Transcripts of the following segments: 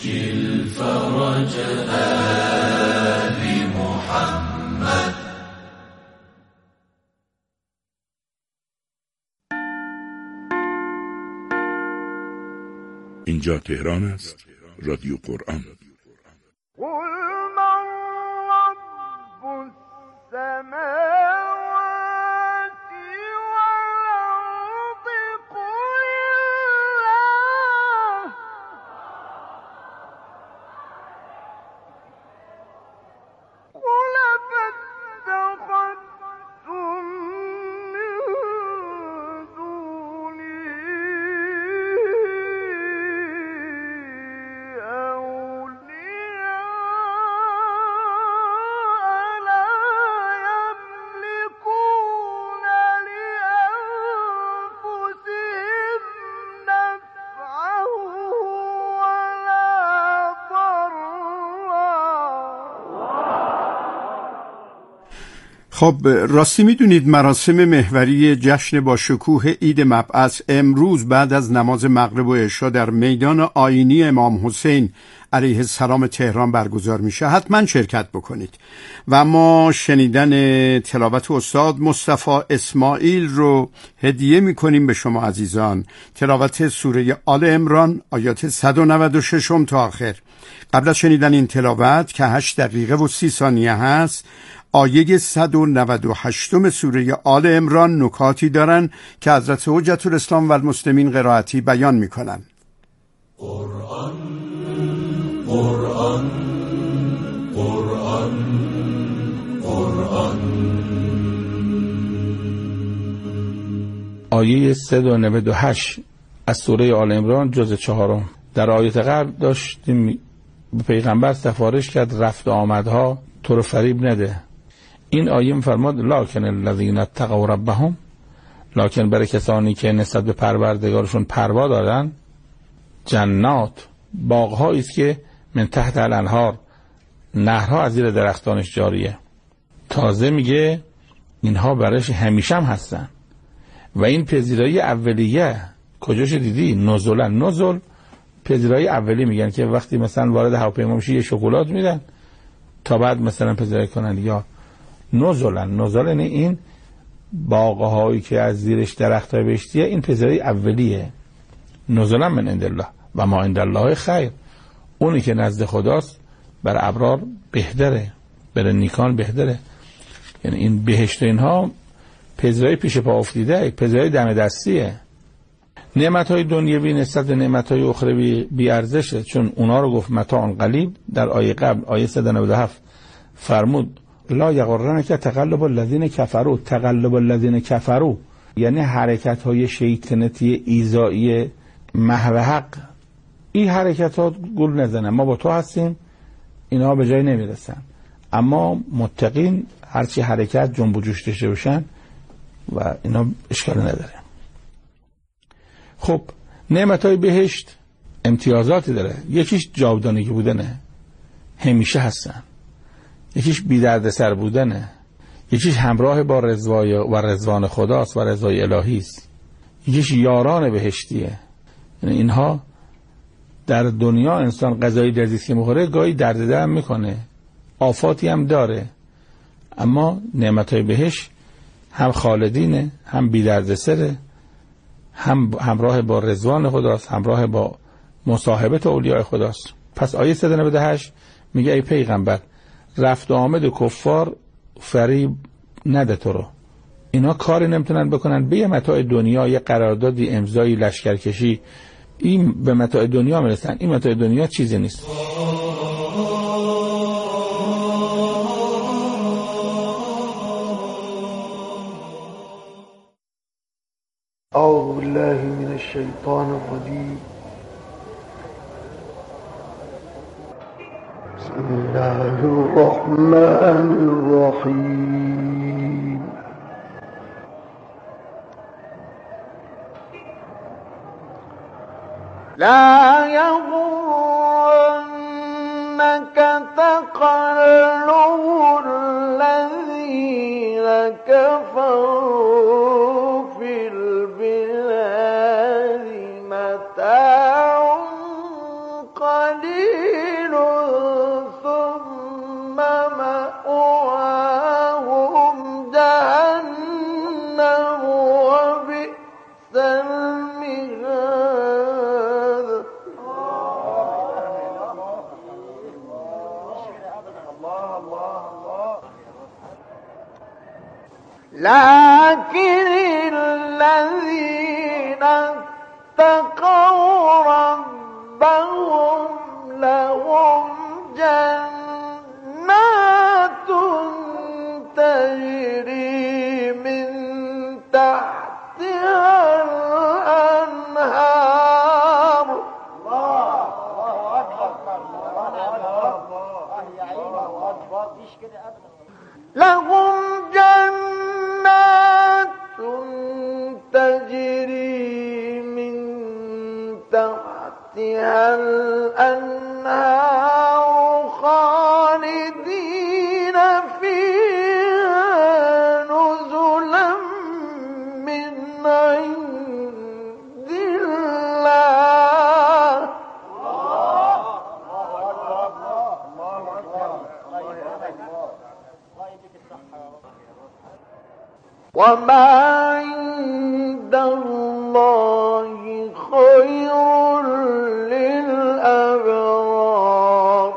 عجل فرج آل محمد. اینجا تهران است، رادیو قرآن. خب راستی میدونید مراسم محوری جشن با شکوه عید مبعث امروز بعد از نماز مغرب و عشا در میدان آیینی امام حسین علیه السلام تهران برگزار میشه. حتما شرکت بکنید. و ما شنیدن تلاوت استاد مصطفی اسماعیل رو هدیه میکنیم به شما عزیزان. تلاوت سوره آل عمران آیات 196 تا آخر. قبل از شنیدن این تلاوت که 8 دقیقه و 30 ثانیه هست، آیه 198 سوره آل عمران نکاتی دارن که حضرت حجت الاسلام و المسلمین قرائتی بیان میکنن. قرآن قرآن قرآن قرآن. آیه 198 از سوره آل عمران جزء 4. در آیه قبل داشتیم به پیغمبر سفارش کرد رفت آمدها تو رو فریب نده. این آیه می‌فرماد لکن الذین اتقوا ربهم، لکن برای کسانی که نسبت به پروردگارشون پروا دارن، جنات، باغ‌هایی است که من تحت الانهار، نهرها از زیر درختانش جاریه. تازه میگه اینها برایش همیشه هم هستن. و این پذیرایی اولیه کجاش دیدی؟ نزل پذیرایی اولی میگن که وقتی مثلا وارد هواپیما میشی یه شکلات میدن تا بعد مثلا پذیرایی کنن. یا نزل یعنی این باغ‌هایی که از زیرش درخت‌های بهشتیه، این پذیرایی اولیه. نزلا من عند الله و ما عند الله خیر. اونی که نزد خداست بر ابرار بهتره، بر نیکان بهتره. یعنی این بهشت اینها پذیرایی پیش پا افتیده، پذیرایی دم دستیه. نعمت‌های دنیوی نسبت به نعمت‌های اخروی بی ارزشه، چون اونا رو گفت متاع قلیل. در آیه قبل آیه 197 فرمود لا یغرنک تقلب الذین کفروا. تقلب الذین کفروا یعنی حرکت‌های شیطنتی ایذایی محو حق. این حرکتات گول نزنه، ما با تو هستیم، اینا به جای نمیرسن. اما متقین هرچی حرکت جنب و جوش داشته باشن و اینا اشکال نداره. خب نعمت‌های بهشت امتیازاتی داره. یکیش جاودانگی بودنه، همیشه هستن. یکیش بی دردسر بودنه. یکیش همراه با رضوان خداست و رضای الهی است. یکیش یاران بهشتیه. یعنی اینها در دنیا انسان غذای لذیذ که میخوره گاهی درد دل میکنه، آفاتی هم داره، اما نعمت‌های بهشت هم خالدینه، هم بی دردسره، هم همراه با رضوان خداست، همراه با مصاحبت اولیاء خداست. پس آیه 198 میگه ای پیغمبر رفت و آمد کفار فریب نده تو رو. اینا کاری نمیتونن بکنن به متاع دنیا، یه قراردادی، امضایی، لشکرکشی، این به متاع دنیا میرسن. این متاع دنیا چیزی نیست. اعوذ بالله من الشیطان الرجیم. بسم الله الرحمن الرحیم. لا يغرنك تقلب الذين كفروا في البلاد متاع قليل لكن الذين اتقوا ربهم لهم جنات تجري من تحتها الأنهار لهم جنات تجري من تحتها الأنهار خالدين فيها نزلا من عند الله وما عند الله خير للأبرار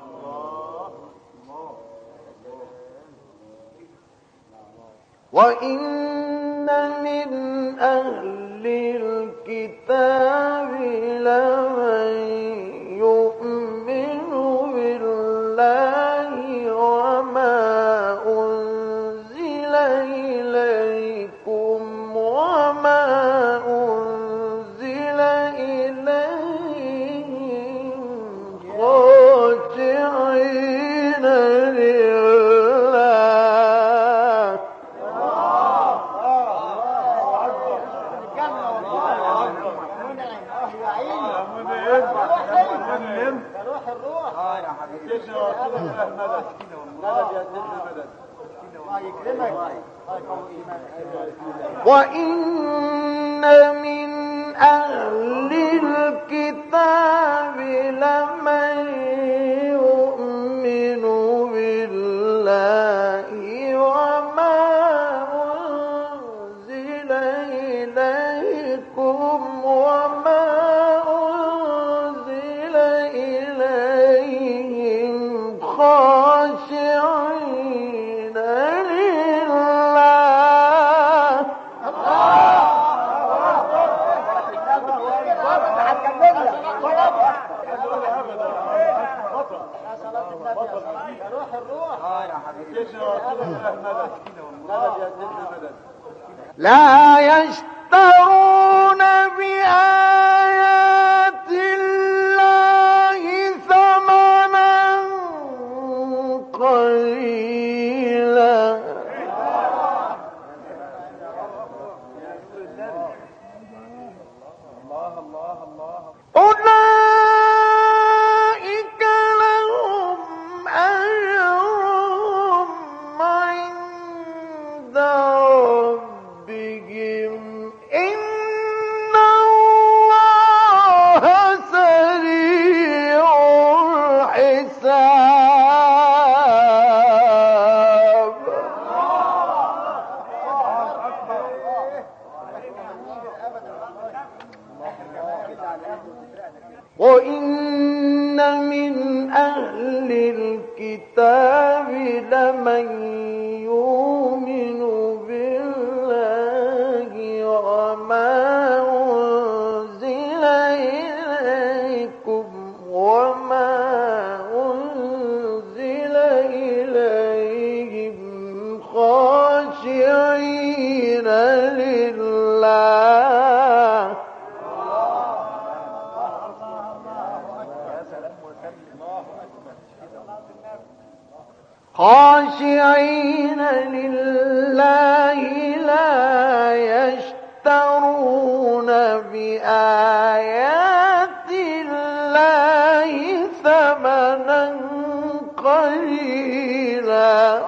وإن من أهل الكتاب لمن يؤمن بالله وما أنزل إليكم وما أنزل إليهم خاشعين لله وإن من أهل الكتاب لمن يؤمن بالله وما أنزل إليكم وما أنزل إليهم خاشعين لله لا يشترون بآيات الله ثمنا قليلا أولئك لهم أجرهم عند ربهم إن الله سريع الحساب وإن من أهل الكتاب لمن يؤمن بالله وما أنزل إليكم وما أنزل إليهم خاشعين لله خاشعين لله لا يشترون بآيات الله ثمنا قليلا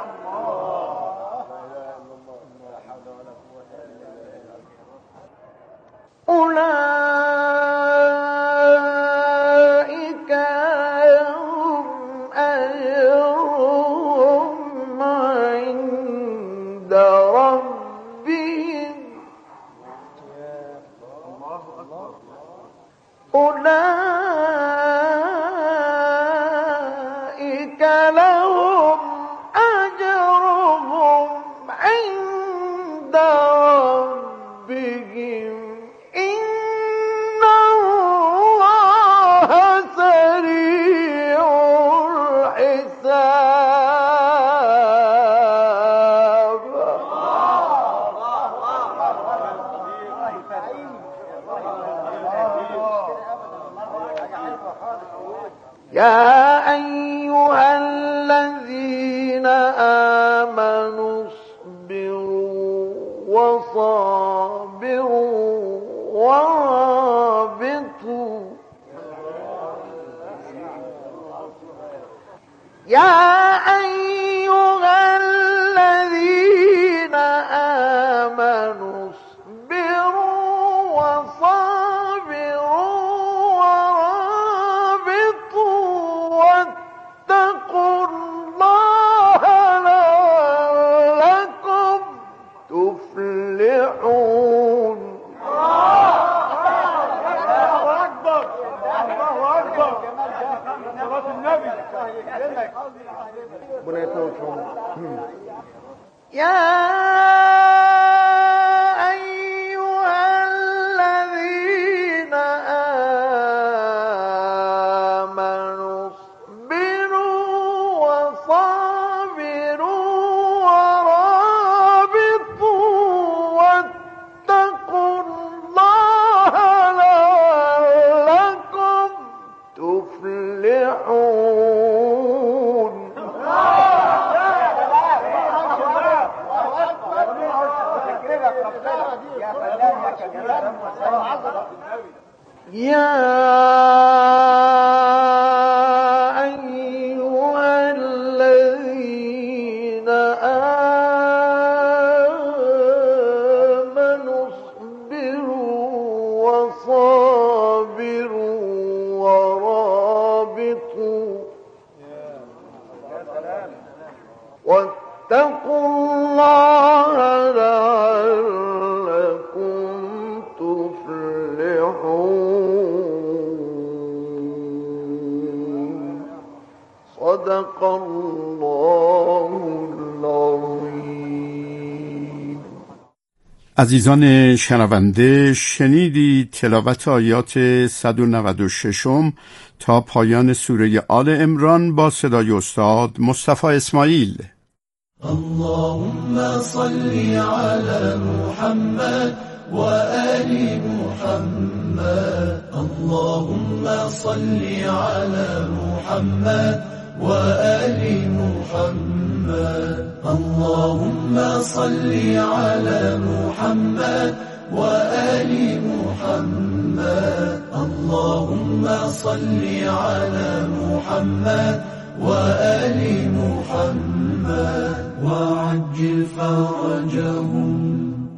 أولئك لهم أجرهم عند ربهم أولئك لهم أجرهم عند يا أيها الذين آمنوا اصبروا وصابروا ورابطوا يا أيها الذين آمنوا اصبروا وصابروا ورابطوا واتقوا الله لعلكم تفلحون. الله أكبر الله أكبر صلاة النبي. يا أيها الذين آمنوا اصبروا وصابروا ورابطوا واتقوا الله لعلكم تفلحون. يا أيها الذين آمنوا اصبروا وصابروا ورابطوا واتقوا الله لعلكم تفلحون. صدق الله العظیم. عزیزان شنونده، شنیدی تلاوت آیات 196 تا پایان سوره آل عمران با صدای استاد مصطفی اسماعیل. اللهم صل على محمد وآل محمد. اللهم صل على محمد وآل محمد. اللهم صل على محمد وآل محمد. اللهم صل على محمد وآل محمد وعجل فرجهم.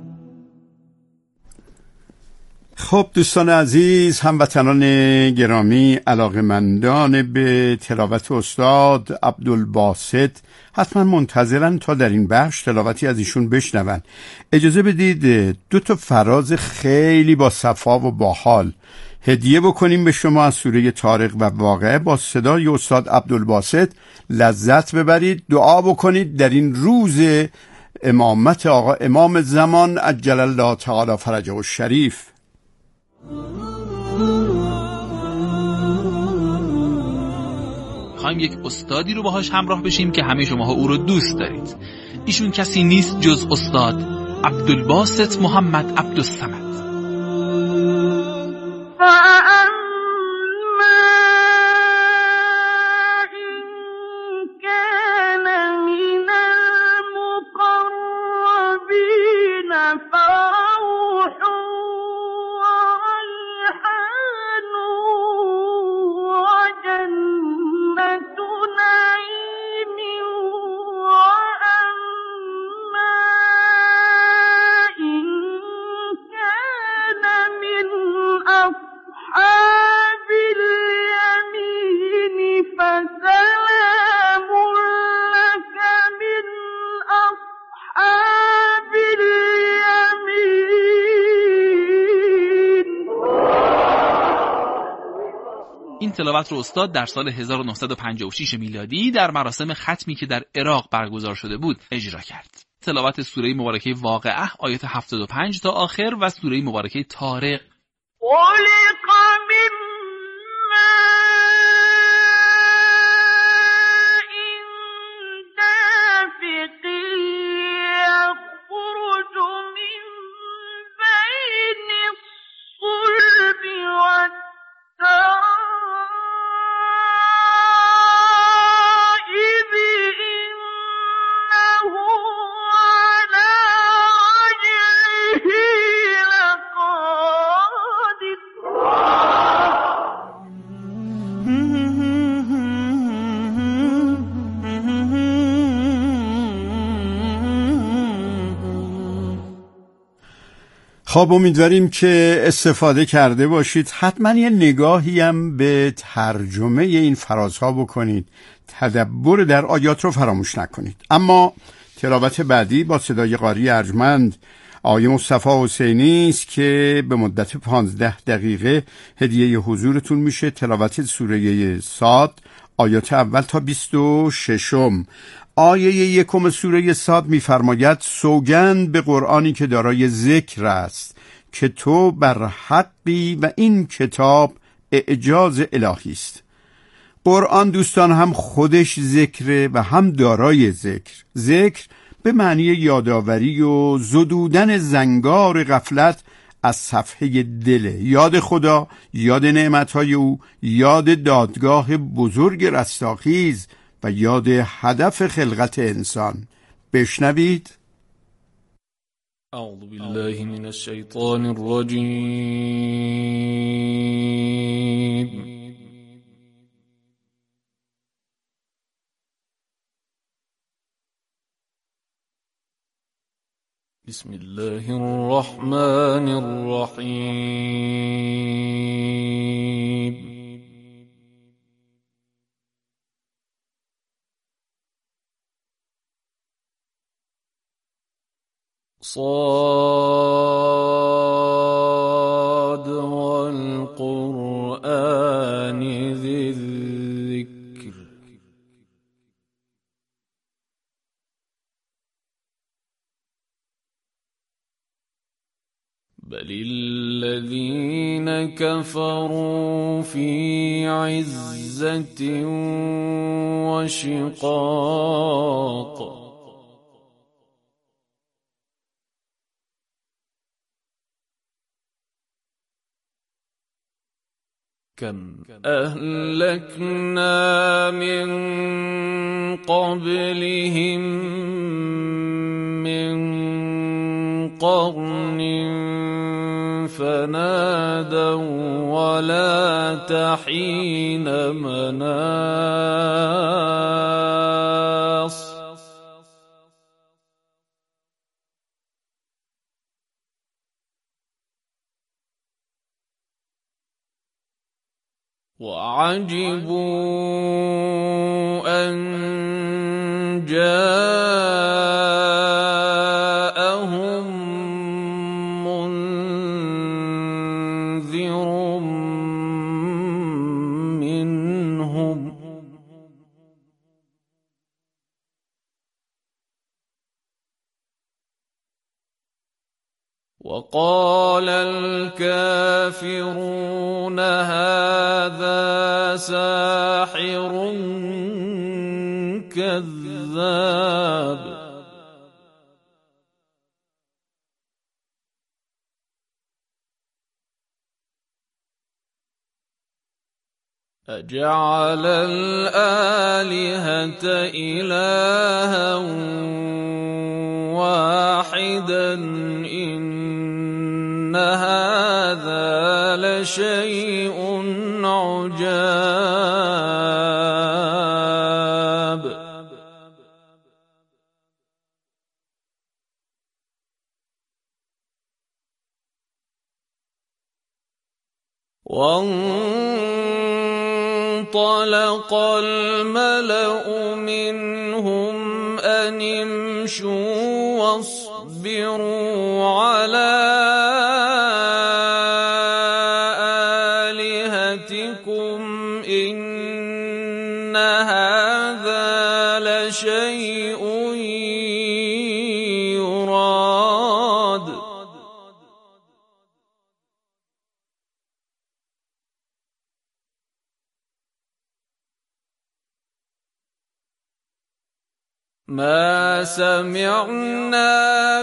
خب دوستان عزیز، هموطنان گرامی، علاقه‌مندان به تلاوت استاد عبدالباسط حتما منتظرن تا در این بخش تلاوتی از ایشون بشنون. اجازه بدید 2 فراز خیلی با صفا و باحال هدیه بکنیم به شما از سوره طارق و واقعه با صدای استاد عبدالباسط. لذت ببرید، دعا بکنید در این روز امامت آقا امام زمان عجل الله تعالی فرجه الشریف. خواهیم یک استادی رو باهاش همراه بشیم که همه شماها او رو دوست دارید. ایشون کسی نیست جز استاد عبدالباسط محمد عبدالصمد. تلاوت رو استاد در سال 1956 میلادی در مراسم ختمی که در عراق برگزار شده بود اجرا کرد. تلاوت سوره مبارکه واقعه آیات 75 تا آخر و سوره مبارکه طارق. خب امیدواریم که استفاده کرده باشید. حتما یه نگاهی هم به ترجمه این فرازها بکنید. تدبر در آیات رو فراموش نکنید. اما تلاوت بعدی با صدای قاری ارجمند آقای مصطفی حسینی است که به مدت 15 دقیقه هدیه حضورتون میشه. تلاوت سوره صاد آیات اول تا 26. آیه 1 سوره صاد می‌فرماید سوگند به قرآنی که دارای ذکر است که تو بر حقی و این کتاب اعجاز الهی است. قرآن دوستان هم خودش ذکره و هم دارای ذکر. ذکر به معنی یادآوری و زدودن زنگار غفلت از صفحه دل. یاد خدا، یاد نعمتهای او، یاد دادگاه بزرگ رستاخیز و یاد هدف خلقت انسان. بشنوید. اعوذ بالله من الشیطان الرجیم. بسم الله الرحمن الرحیم. صاد والقرآن ذي الذكر بل الذين كفروا في عزة وشقاق كم أهلكنا من قبلهم من قرن فنادوا ولا تحين مناص وعجبوا أن جاءهم منذر منهم وقال الكافرون هذا ساحر كذاب أجعل الآلهة إلها واحدا إن هذا لشيء عجاب وانطلق الملأ منهم أن امشوا واصبروا على آلهتكم إن هذا لشيء يراد ما سمعنا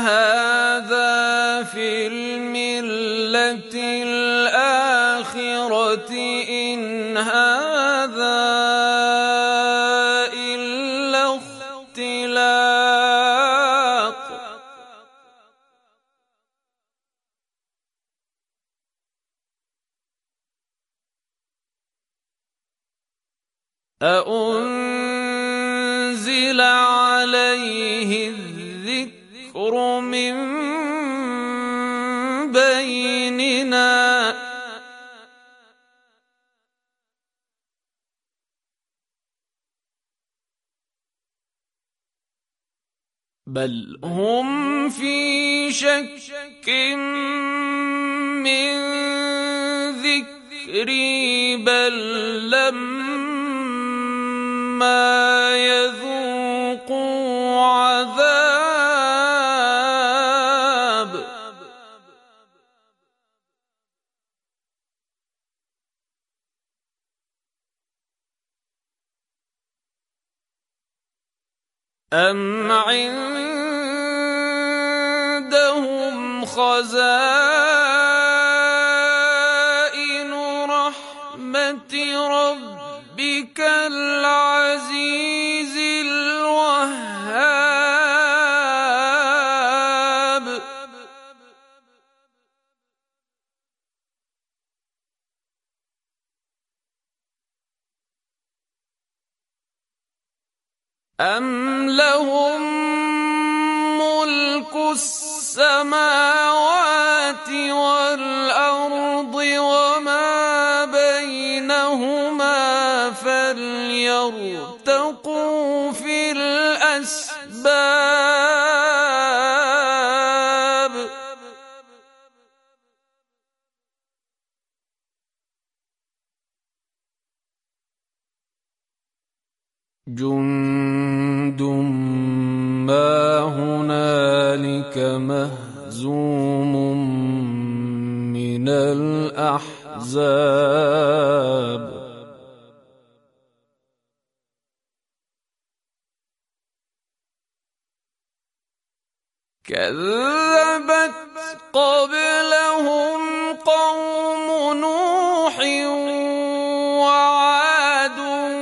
بهذا في الملة الآخرة إن هذا إلا اختلاق أأنزل عليه الذكر من بيننا بل هم في شك من ذكري بل لما يذوقوا عذاب أم عندهم خزائن رحمة ربك العزيز الوهاب أم لهم ملك السماوات والأرض وما بينهما فليرتقوا في الأسباب جند ما هنالك مهزوم من الأحزاب كذبت قبلهم قوم نوح وعاد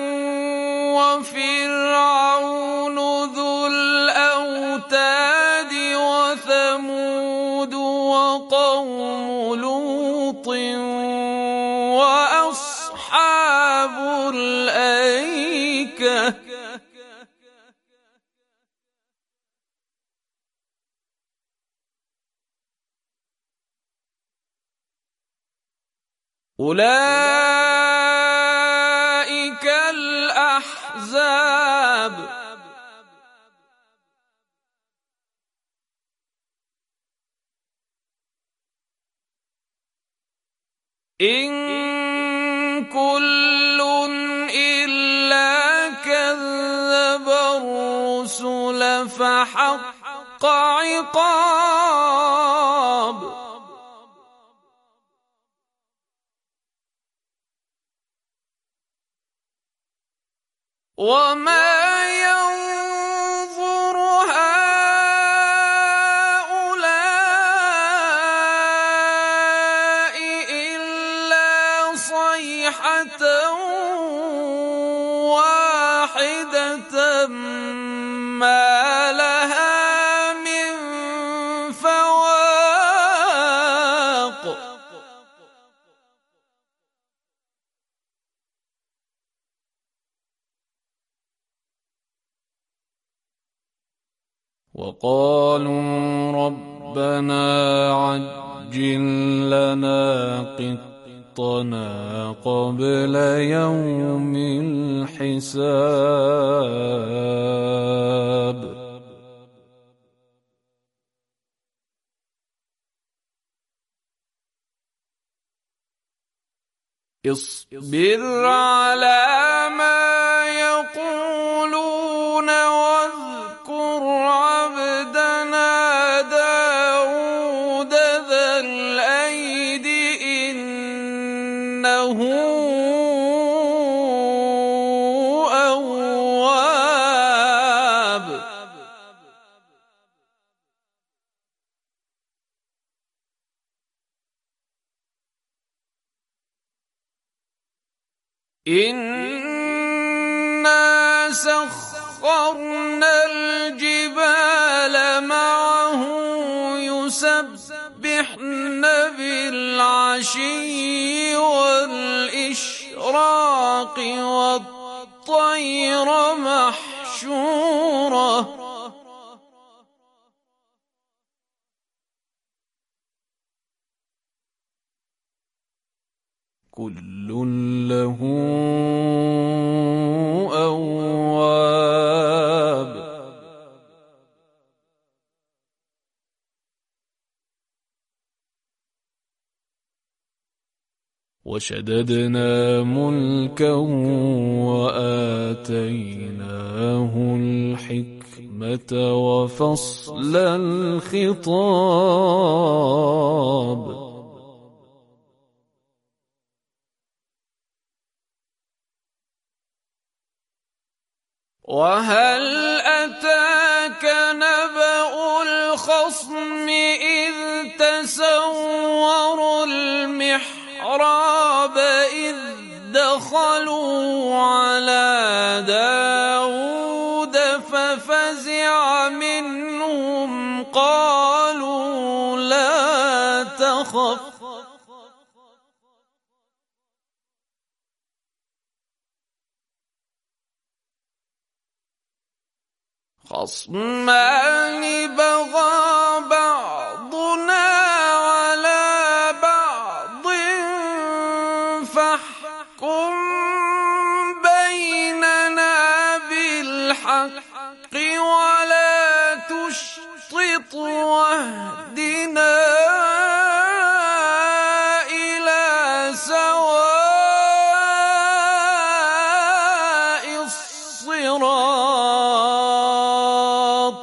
وفرعون ذو الأوتاد وثمود وقوم لوط وأصحاب الأيكة أولئك الأحزاب إن كل إلا كذب الرسل فحق عقاب وما ينظر هؤلاء إلا صيحة واحدة ما لها من فواق وقالوا ربنا عجل لنا قطنا قبل يوم الحساب اصبر على ما يقولون واذكر عبدنا داود ذا الأيد إنه أواب إنا سخرنا الجبال معه يسبحن بالعشي والإشراق والطير والطير محشورة كل له أواب وشددنا ملكه وآتيناه الحكمة وفصل الخطاب وهل أتاك نبأ الخصم إذ تسوروا المحراب إذ دخلوا على داود ففزع منهم قالوا لا تخف خصمان بغى بعضنا على بعض فاحكم بيننا بالحق ولا تشطط واهدنا إلى سواء الصراط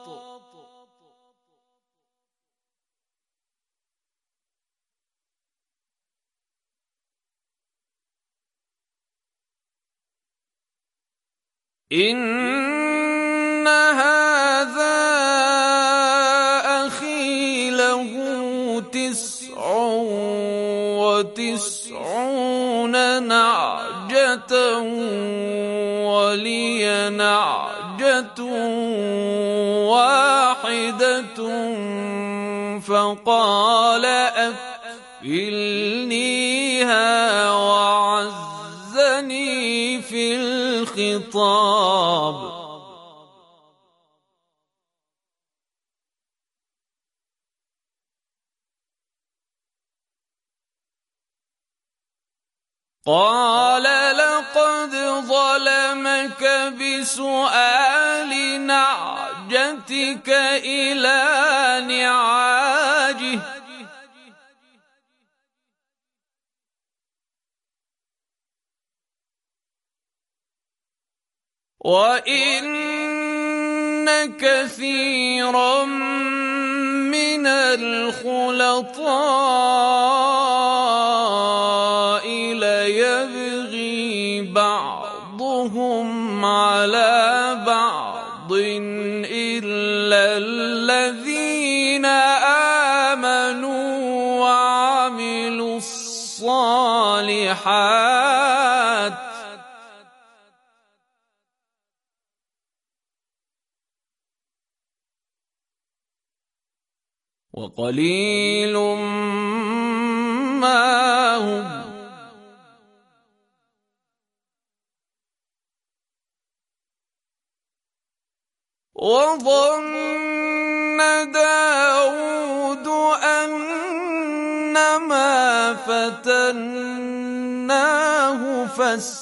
إن هذا أخي له 99 نعجة ولي نعجة واحدة فقال أكفلنيها وعزني في الخطاب قال لقد ظلمك بسؤال نعجتك إلى نعاجه وإن كثيرا من الخلطاء ليبغي بعضهم على بعض إلا الذين آمنوا وعملوا الصالحات وقليل ما هم وظن داود أنما فتناه